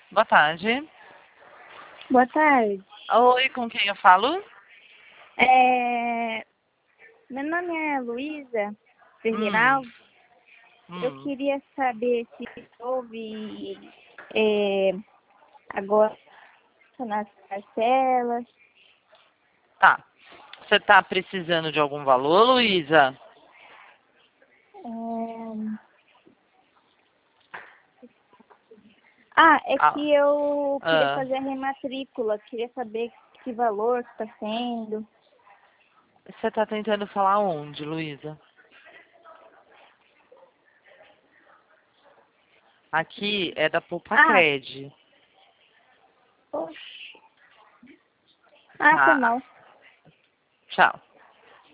Boa tarde. Boa tarde. Oi, com quem eu falo? Meu nome é Luísa Hum, Ferdinand. Eu hum. queria saber se houve agora nas parcelas. Tá. Você tá precisando de algum valor, Luísa? É Ah, que eu queria ah, fazer a rematrícula. Queria saber que valor está sendo. você tá tentando falar onde, Luísa? Aqui é da Ah, Poupa-Cred. poxa. Foi Tá. mal. Tchau.